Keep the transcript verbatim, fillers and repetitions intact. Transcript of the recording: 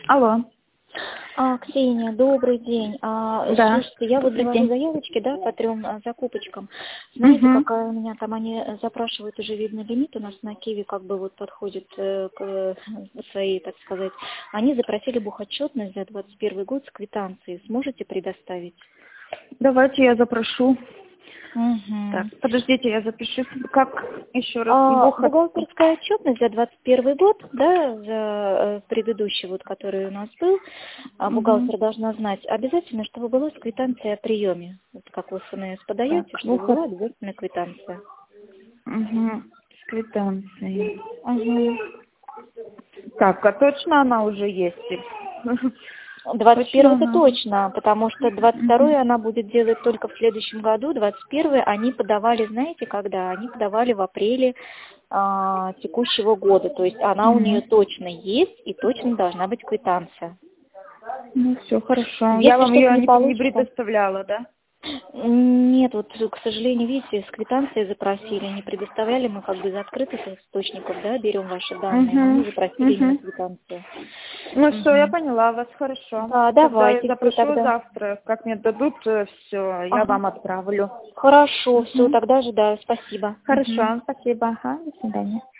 Алло. А, Ксения, добрый день. А, Да. слушайте, я вот для Добрый вас день. заявочки, да, по трем а, закупочкам. Знаете, Мгм. какая у меня там, они э, запрашивают уже, видно, лимит у нас на Киви, как бы вот подходит э, к э, своей, так сказать. Они запросили бухотчетность за двадцать первый год с квитанцией. Сможете предоставить? Давайте я запрошу. Так, Угу. подождите, я запишу. Как еще раз? А, Бухот. бухгалтерская отчетность за двадцать первый год, да, за э, предыдущий, вот, который у нас был, а, Угу. бухгалтер должна знать обязательно, чтобы была с квитанцией о приеме. Вот как вы СМС Так, подаете, чтобы бухот. была обязательно квитанция. Угу. С квитанцией. Угу. Так, а точно она уже есть? двадцать Точно первый это она? точно, потому что двадцать Угу. второй она будет делать только в следующем году. двадцать первый они подавали, знаете, когда? Они подавали в апреле а, текущего года. То есть она у нее Угу. точно есть и точно должна быть квитанция. Ну, все хорошо. Я Если вам что-то ее не не, не получится, предоставляла, да? нет, вот, к сожалению, видите, с квитанцией запросили, не предоставляли мы как бы из открытых источников, да, берем ваши данные, но Угу. они запросили именно Угу. квитанцию. Ну все, я Мгм. поняла вас, хорошо. Да, Тогда я давайте, все запрошу тогда. завтра, как мне дадут, все, я Ага. вам отправлю. Хорошо, все, Мгм. тогда ожидаю, спасибо. Мгм. Хорошо, спасибо. Ага, до свидания.